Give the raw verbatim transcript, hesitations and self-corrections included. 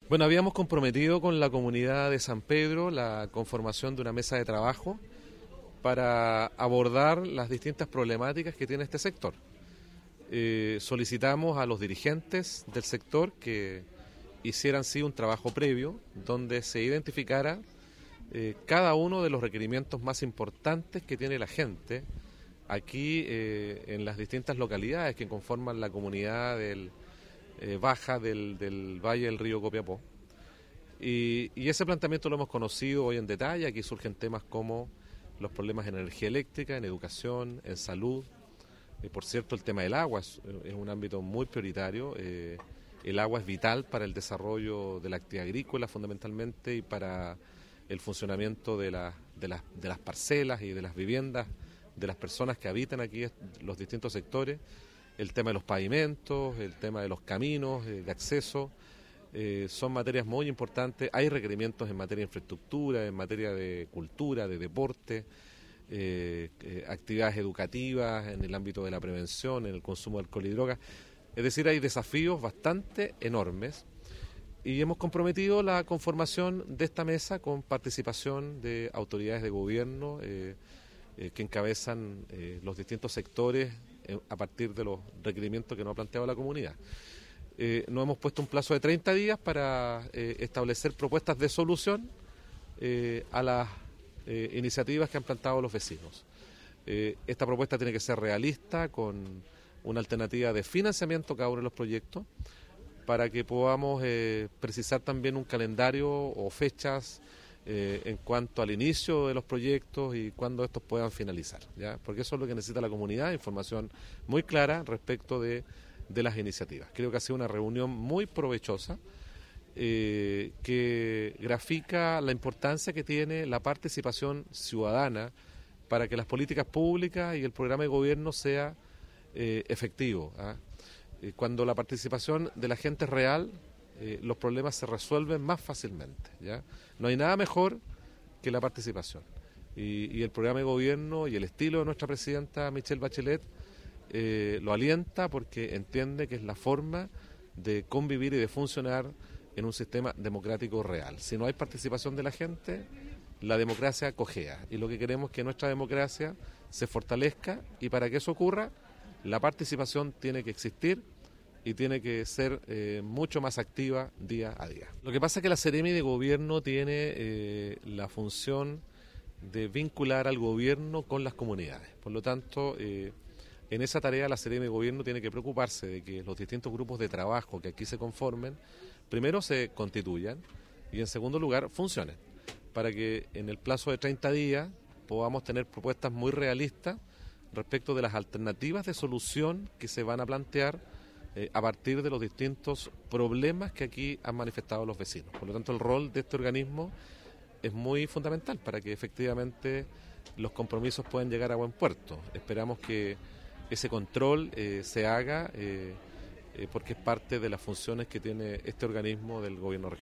Bueno, habíamos comprometido con la comunidad de San Pedro la conformación de una mesa de trabajo para abordar las distintas problemáticas que tiene este sector. Eh, solicitamos a los dirigentes del sector que hicieran sí un trabajo previo donde se identificara eh, cada uno de los requerimientos más importantes que tiene la gente aquí eh, en las distintas localidades que conforman la comunidad del Eh, baja del, del valle del río Copiapó. Y, y ese planteamiento lo hemos conocido hoy en detalle. Aquí surgen temas como los problemas en energía eléctrica, en educación, en salud. Eh, por cierto, el tema del agua es, es un ámbito muy prioritario. Eh, el agua es vital para el desarrollo de la actividad agrícola fundamentalmente y para el funcionamiento de, la, de, las, de las parcelas y de las viviendas de las personas que habitan aquí los distintos sectores. El tema de los pavimentos, el tema de los caminos eh, de acceso, eh, son materias muy importantes. Hay requerimientos en materia de infraestructura, en materia de cultura, de deporte, eh, eh, actividades educativas en el ámbito de la prevención, en el consumo de alcohol y drogas. Es decir, hay desafíos bastante enormes y hemos comprometido la conformación de esta mesa con participación de autoridades de gobierno eh, eh, que encabezan eh, los distintos sectores a partir de los requerimientos que nos ha planteado la comunidad. Eh, nos hemos puesto un plazo de treinta días para eh, establecer propuestas de solución eh, a las eh, iniciativas que han planteado los vecinos. Eh, esta propuesta tiene que ser realista, con una alternativa de financiamiento cada uno de los proyectos, para que podamos eh, precisar también un calendario o fechas Eh, en cuanto al inicio de los proyectos y cuándo estos puedan finalizar, ¿ya? Porque eso es lo que necesita la comunidad, información muy clara respecto de, de las iniciativas. Creo que ha sido una reunión muy provechosa eh, que grafica la importancia que tiene la participación ciudadana para que las políticas públicas y el programa de gobierno sea eh, efectivo, ¿ah? Eh, cuando la participación de la gente es real, Eh, los problemas se resuelven más fácilmente, ¿ya? No hay nada mejor que la participación. Y, y el programa de gobierno y el estilo de nuestra presidenta Michelle Bachelet eh, lo alienta porque entiende que es la forma de convivir y de funcionar en un sistema democrático real. Si no hay participación de la gente, la democracia cojea. Y lo que queremos es que nuestra democracia se fortalezca, y para que eso ocurra, la participación tiene que existir y tiene que ser eh, mucho más activa día a día. Lo que pasa es que la Seremi de Gobierno tiene eh, la función de vincular al gobierno con las comunidades. Por lo tanto, eh, en esa tarea la Seremi de Gobierno tiene que preocuparse de que los distintos grupos de trabajo que aquí se conformen, primero se constituyan y en segundo lugar funcionen, para que en el plazo de treinta días podamos tener propuestas muy realistas respecto de las alternativas de solución que se van a plantear Eh, a partir de los distintos problemas que aquí han manifestado los vecinos. Por lo tanto, el rol de este organismo es muy fundamental para que efectivamente los compromisos puedan llegar a buen puerto. Esperamos que ese control eh, se haga eh, eh, porque es parte de las funciones que tiene este organismo del gobierno regional.